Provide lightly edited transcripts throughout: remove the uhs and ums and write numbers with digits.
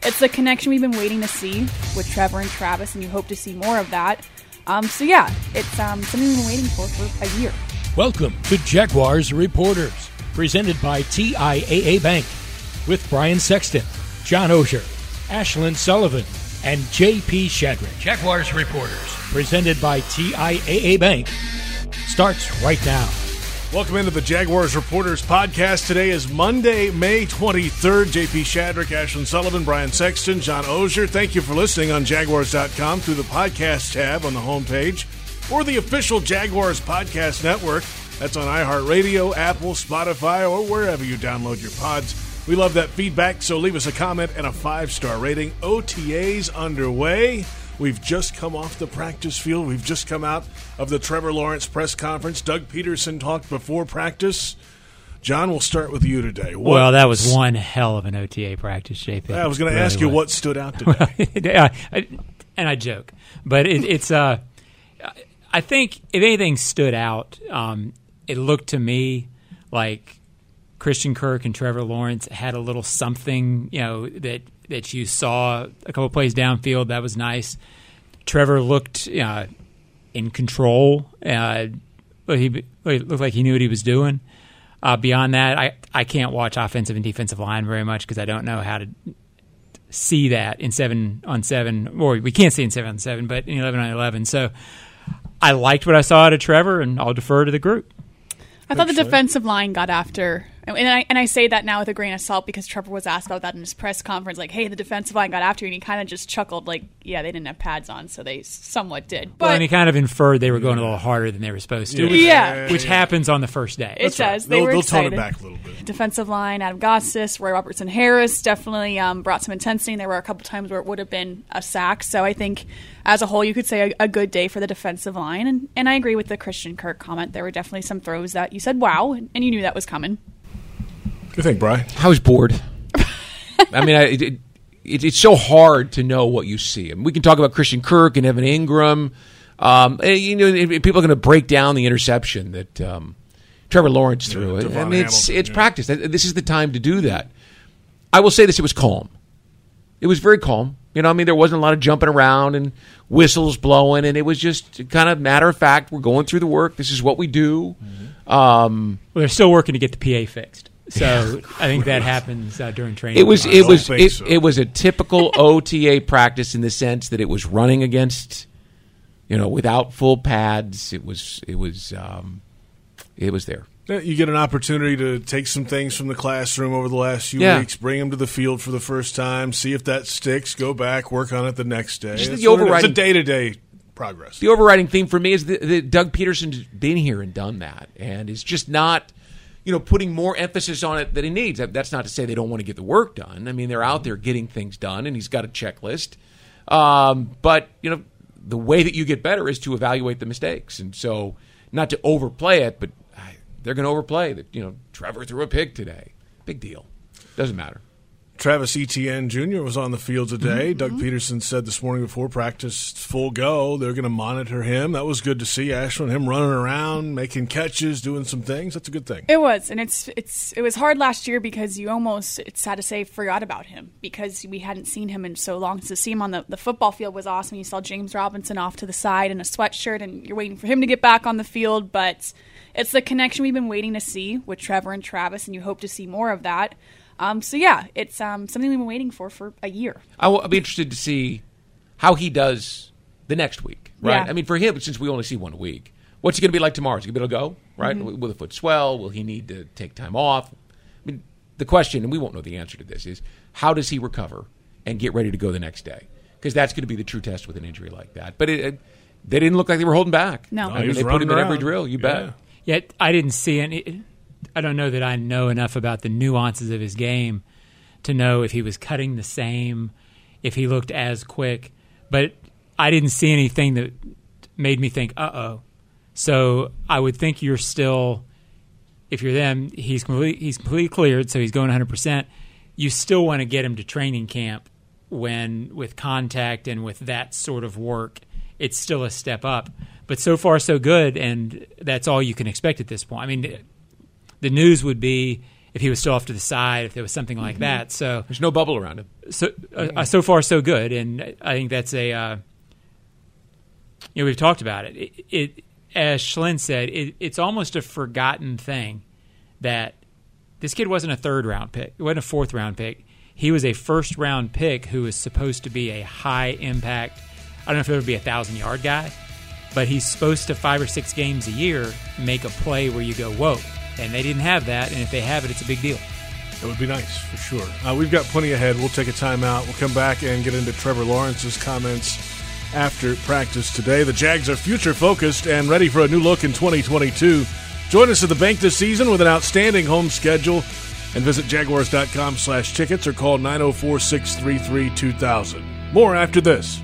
it's the connection we've been waiting to see with Trevor and Travis, and you hope to see more of that. So yeah, it's something we've been waiting for a year. Welcome to Jaguars Reporters, presented by TIAA Bank, with Brian Sexton, John Oehser, Ashlyn Sullivan, and J.P. Shadrick. Jaguars Reporters, presented by TIAA Bank, starts right now. Welcome into the Jaguars Reporters podcast. Today is Monday, May 23rd. J.P. Shadrick, Ashlyn Sullivan, Brian Sexton, John Oehser. Thank you for listening on Jaguars.com through the podcast tab on the homepage or the official Jaguars Podcast Network. That's on iHeartRadio, Apple, Spotify, or wherever you download your pods. We love that feedback, so leave us a comment and a 5-star rating. OTAs underway. We've just come off the practice field. We've just come out of the Trevor Lawrence press conference. Doug Peterson talked before practice. John, we'll start with you today. Well, that was one hell of an OTA practice, JP. I was going to ask you what stood out today. And I joke. But it's I think if anything stood out, it looked to me like Christian Kirk and Trevor Lawrence had a little something, that you saw a couple plays downfield. That was nice. Trevor looked in control. He looked like he knew what he was doing. Beyond that, I can't watch offensive and defensive line very much because I don't know how to see that in 7-on-7, or we can't see in 7-on-7, but in 11-on-11. So I liked what I saw out of Trevor, and I'll defer to the group. I thought the defensive line got after, and I say that now with a grain of salt because Trevor was asked about that in his press conference, like, hey, the defensive line got after you, and he kind of just chuckled, like, yeah, they didn't have pads on, so they somewhat did. But, and he kind of inferred they were going a little harder than they were supposed to, which happens on the first day. It does. Right. They'll tone it back a little bit. Defensive line, Adam Gossis, Roy Robertson-Harris definitely brought some intensity, and there were a couple times where it would have been a sack, so I think as a whole you could say a good day for the defensive line, and I agree with the Christian Kirk comment. There were definitely some throws that you said, wow, and you knew that was coming. What do you think, Brian? I was bored. I mean, it's so hard to know what you see. I mean, we can talk about Christian Kirk and Evan Ingram. People are going to break down the interception that Trevor Lawrence threw. I mean, it's practice. This is the time to do that. I will say this: it was calm. It was very calm. There wasn't a lot of jumping around and whistles blowing, and it was just kind of matter of fact. We're going through the work. This is what we do. Well, they're still working to get the PA fixed. So I think that happens during training. It was a typical OTA practice in the sense that it was running against, without full pads. It was there. You get an opportunity to take some things from the classroom over the last few weeks, bring them to the field for the first time, see if that sticks, go back, work on it the next day. It's a day-to-day progress. The overriding theme for me is that Doug Peterson's been here and done that, and is just not, putting more emphasis on it than he needs. That's not to say they don't want to get the work done. I mean, they're out there getting things done, and he's got a checklist. But, the way that you get better is to evaluate the mistakes. And so, not to overplay it, but they're going to overplay that. Trevor threw a pick today. Big deal. Doesn't matter. Travis Etienne Jr. was on the field today. Mm-hmm. Doug Peterson said this morning before practice, full go. They're going to monitor him. That was good to see, Ashlyn. Him running around, making catches, doing some things. That's a good thing. It was, and it was hard last year because you almost, it's sad to say, forgot about him because we hadn't seen him in so long. So to see him on the football field was awesome. You saw James Robinson off to the side in a sweatshirt, and you're waiting for him to get back on the field. But it's the connection we've been waiting to see with Trevor and Travis, and you hope to see more of that. So, yeah, it's something we've been waiting for a year. I'll be interested to see how he does the next week, right? Yeah. I mean, for him, since we only see 1 week, what's he going to be like tomorrow? Is he going to be able to go, right? Mm-hmm. Will the foot swell? Will he need to take time off? I mean, the question, and we won't know the answer to this, is how does he recover and get ready to go the next day? Because that's going to be the true test with an injury like that. But they didn't look like they were holding back. No. I mean, they put him in every drill, you bet. Yet I didn't see any. I don't know that I know enough about the nuances of his game to know if he was cutting the same, if he looked as quick. But I didn't see anything that made me think, uh-oh. So I would think you're still, if you're them, he's completely cleared, so he's going 100%. You still want to get him to training camp when, with contact and with that sort of work, it's still a step up. But so far, so good, and that's all you can expect at this point. I mean, the news would be if he was still off to the side, if there was something like that. So There's no bubble around him. So far so good, and I think that's a we've talked about it. It as Schlinn said, it's almost a forgotten thing that this kid wasn't a third-round pick. It wasn't a fourth-round pick. He was a first-round pick who was supposed to be a high-impact, I don't know if it would be a 1,000-yard guy, but he's supposed to 5 or 6 games a year make a play where you go, whoa. And they didn't have that, and if they have it, it's a big deal. It would be nice, for sure. We've got plenty ahead. We'll take a timeout. We'll come back and get into Trevor Lawrence's comments after practice today. The Jags are future-focused and ready for a new look in 2022. Join us at the bank this season with an outstanding home schedule and visit Jaguars.com/tickets or call 904-633-2000. More after this.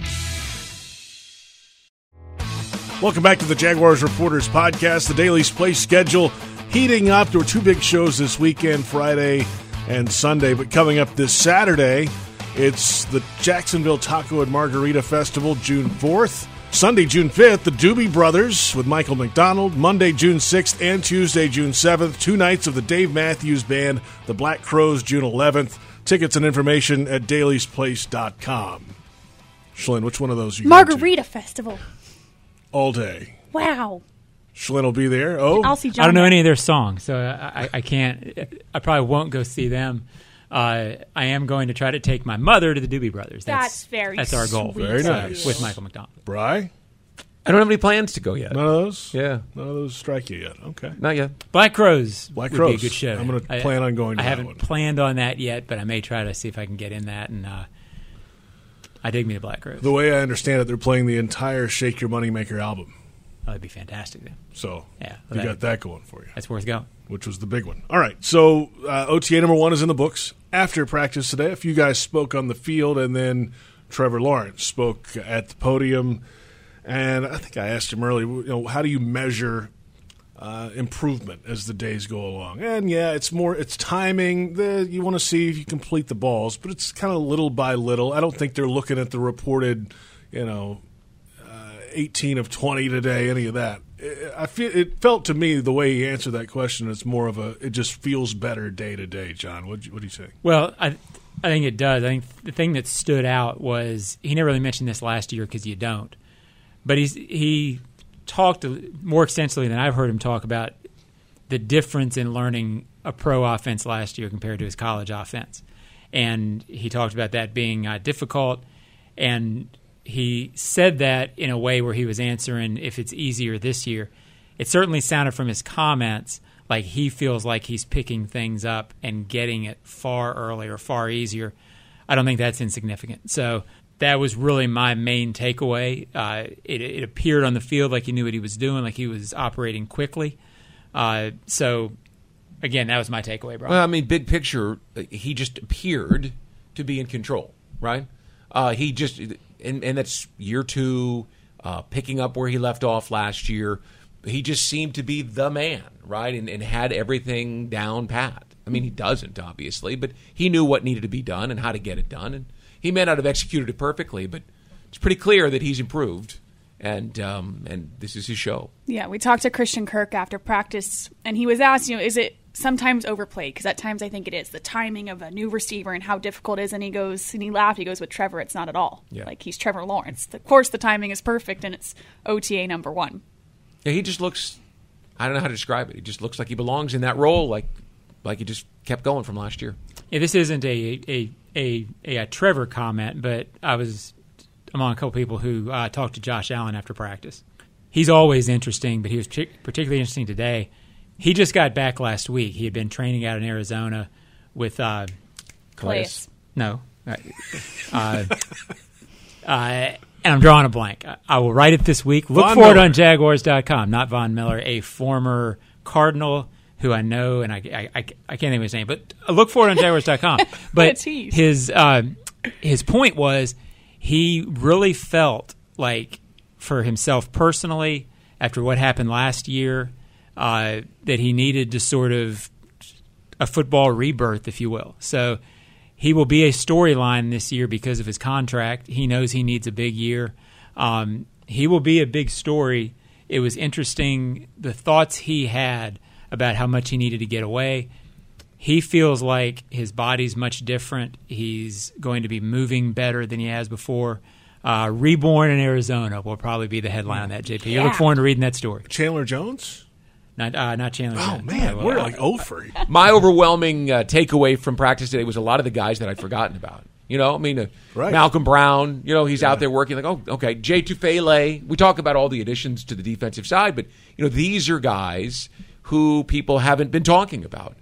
Welcome back to the Jaguars Reporters Podcast. The Daily's Place schedule heating up. There were 2 big shows this weekend, Friday and Sunday. But coming up this Saturday, it's the Jacksonville Taco and Margarita Festival, June 4th. Sunday, June 5th, the Doobie Brothers with Michael McDonald. Monday, June 6th and Tuesday, June 7th. 2 nights of the Dave Matthews Band, the Black Crowes, June 11th. Tickets and information at dailysplace.com. Schlinn, which one of those you Margarita Festival. All day. Wow. Schlinn will be there. Oh, I'll see John. I don't know any of their songs, so I can't. I probably won't go see them. I am going to try to take my mother to the Doobie Brothers. That's our goal. Very nice. With Michael McDonald. Bri? I don't have any plans to go yet. None of those? Yeah. None of those strike you yet. Okay. Not yet. Black Crowes Black would Crowes. be a good show. I'm going to plan on going to I that haven't one. planned on that yet, but I may try to see if I can get in that. And I dig me to Black Crowes. The way I understand it, they're playing the entire Shake Your Moneymaker album. Oh, that'd be fantastic then. So Yeah, you got that going for you, That's worth going. which was the big one. All right, so OTA number 1 is in the books. After practice today, a few guys spoke on the field, and then Trevor Lawrence spoke at the podium. And I think I asked him earlier, how do you measure improvement as the days go along? And, yeah, it's timing. You want to see if you complete the balls, but it's kind of little by little. I don't think they're looking at the reported, 18 of 20 today, any of that. It felt to me the way he answered that question, it's more of it just feels better day to day. John, what do you think? Well, I think it does. I think the thing that stood out was he never really mentioned this last year because you don't. But he talked more extensively than I've heard him talk about the difference in learning a pro offense last year compared to his college offense. And he talked about that being difficult, and he said that in a way where he was answering if it's easier this year. It certainly sounded from his comments like he feels like he's picking things up and getting it far earlier, far easier. I don't think that's insignificant. So that was really my main takeaway. It appeared on the field like he knew what he was doing, like he was operating quickly. So, again, that was my takeaway, Brian. Well, I mean, big picture, he just appeared to be in control, right? He just, and that's year 2, picking up where he left off last year. He just seemed to be the man, right? And had everything down pat. I mean, he doesn't, obviously, but he knew what needed to be done and how to get it done. And he may not have executed it perfectly, but it's pretty clear that he's improved, and this is his show. Yeah, we talked to Christian Kirk after practice, and he was asked, is it sometimes overplayed? Because at times I think it is. The timing of a new receiver and how difficult it is. And he laughed, with Trevor, it's not at all. Yeah. Like, he's Trevor Lawrence. Of course the timing is perfect, and it's OTA number 1. Yeah, he just looks, I don't know how to describe it. He just looks like he belongs in that role, like he just kept going from last year. Yeah, this isn't a Trevor comment, but I'm on a couple people who talked to Josh Allen after practice. He's always interesting, but he was particularly interesting today. He just got back last week. He had been training out in Arizona with Calais. No. And I'm drawing a blank. I will write it this week. Look Von for it Miller. on Jaguars.com. Not Von Miller, a former Cardinal who I know, and I can't think of his name, but look for it on Jaguars.com. But his point was he really felt like for himself personally, after what happened last year, that he needed to sort of a football rebirth, if you will. So he will be a storyline this year because of his contract. He knows he needs a big year. He will be a big story. It was interesting, the thoughts he had about how much he needed to get away. he feels like his body's much different. He's going to be moving better than he has before. Reborn in Arizona will probably be the headline on that, JP. You look forward to reading that story. Chandler Jones? Not Chandler Jones. Oh, man, we're like over. My overwhelming takeaway from practice today was a lot of the guys that I'd forgotten about. Malcolm Brown, he's out there working like, oh, okay. Jay Tufele. We talk about all the additions to the defensive side, but, these are guys who people haven't been talking about.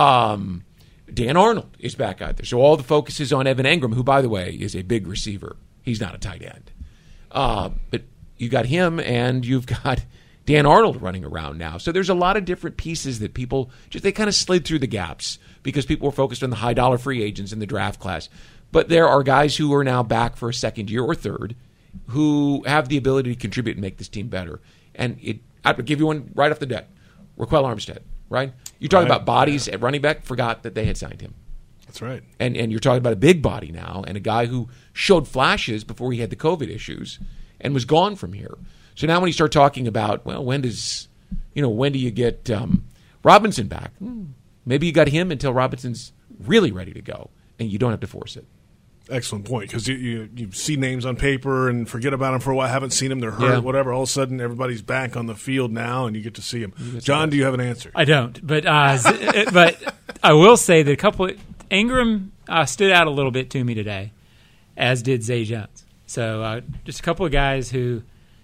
Dan Arnold is back out there. So all the focus is on Evan Engram, who, by the way, is a big receiver. He's not a tight end. But you got him and you've got Dan Arnold running around now. So there's a lot of different pieces that people they kind of slid through the gaps because people were focused on the high dollar free agents in the draft class. But there are guys who are now back for a second year or third who have the ability to contribute and make this team better. And I would give you one right off the deck. Raquel Armstead, right? You're talking about bodies at running back, forgot that they had signed him. That's right. And you're talking about a big body now and a guy who showed flashes before he had the COVID issues and was gone from here. So now when you start talking about, well, when do you get Robinson back? Maybe you got him until Robinson's really ready to go and you don't have to force it. Excellent point, because you see names on paper and forget about them for a while, haven't seen them, they're hurt, whatever. All of a sudden, everybody's back on the field now, and you get to see them. John, do you have an answer? I don't, but but I will say that Engram stood out a little bit to me today, as did Zay Jones. So just a couple of guys who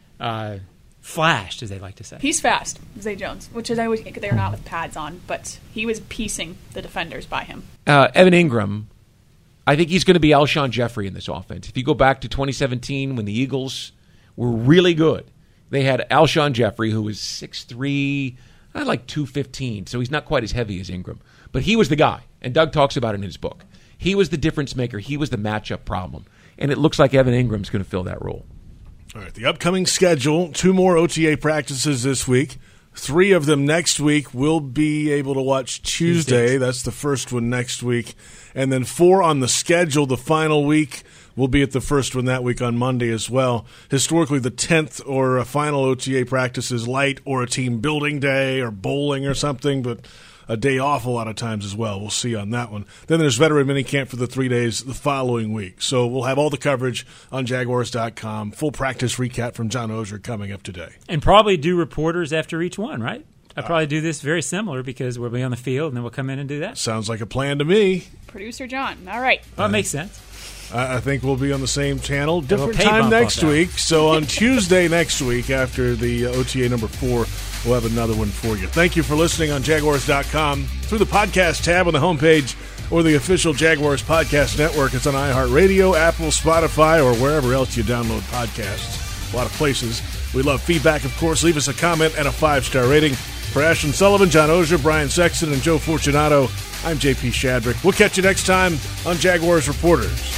flashed, as they like to say. He's fast, Zay Jones, which is always they're not with pads on, but he was piecing the defenders by him. Evan Engram. I think he's going to be Alshon Jeffrey in this offense. If you go back to 2017 when the Eagles were really good, they had Alshon Jeffrey, who was 6'3", like 215, so he's not quite as heavy as Engram. But he was the guy, and Doug talks about it in his book. He was the difference maker. He was the matchup problem. And it looks like Evan Ingram's going to fill that role. All right, the upcoming schedule, 2 more OTA practices this week. 3 of them next week. We'll be able to watch Tuesday. That's the first one next week. And then 4 on the schedule the final week. We'll be at the first one that week on Monday as well. Historically, the 10th or a final OTA practice is light or a team building day or bowling or something, but a day off a lot of times as well. We'll see on that one. Then there's veteran minicamp for the 3 days the following week. So we'll have all the coverage on Jaguars.com. Full practice recap from John Oehser coming up today. And probably do reporters after each one, right? I'll probably do this very similar because we'll be on the field and then we'll come in and do that. Sounds like a plan to me. Producer John. All right. Well, it makes sense. I think we'll be on the same channel. Different time next week. So on Tuesday next week, after the OTA number 4, we'll have another one for you. Thank you for listening on Jaguars.com. Through the podcast tab on the homepage or the official Jaguars Podcast Network. It's on iHeartRadio, Apple, Spotify, or wherever else you download podcasts. A lot of places. We love feedback, of course. Leave us a comment and a 5-star rating. For Ashlyn Sullivan, John Oehser, Brian Sexton, and Joe Fortunato, I'm JP Shadrick. We'll catch you next time on Jaguars Reporters.